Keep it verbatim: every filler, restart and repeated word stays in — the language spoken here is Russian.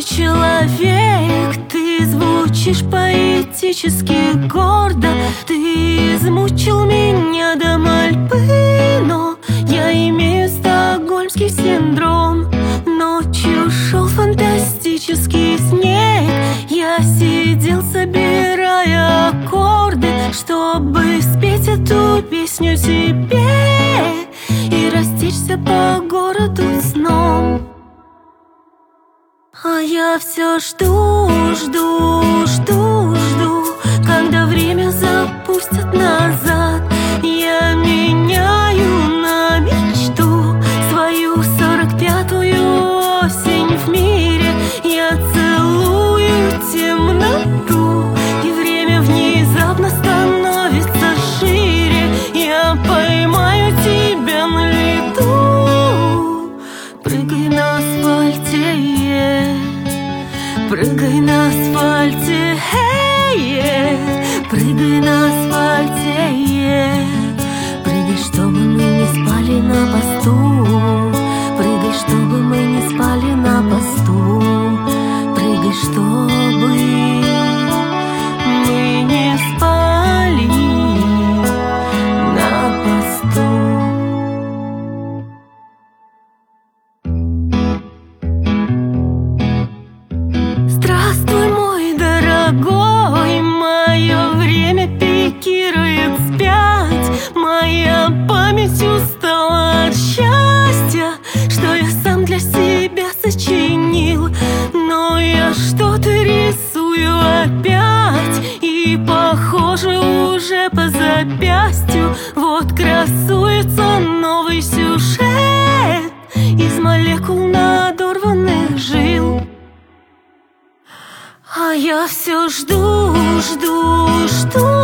человек, ты звучишь поэтически гордо. Ты измучил меня до мольбы, но я имею стокгольмский синдром. Ночью шел фантастический снег, я сидел, собирая аккорды, чтобы спеть эту песню тебе и растечься по городу сном. А я все жду, жду, жду, жду, когда время запустят назад. Я меняю на мечту свою сорок пятую осень в мире. Я целую темноту, и время внезапно становится шире. Я поймаю тебя на лету. Прыгай на асфальте, yeah. Прыгай на асфальте, hey, yeah. Прыгай на асфальте, yeah. Прыгай, чтобы мы не спали на посту. Прыгай, чтобы мы не спали на посту. Прыгай, чтобы мы не спали на посту. Здравствуй, мой дорогой, мое время пикирует спять. Моя память устала от счастья, что я сам для себя сочинил. Но я что-то рисую опять, и похоже уже по запястью вот красуется новый сюжет из молекул надорванных жил. А я все жду, жду, жду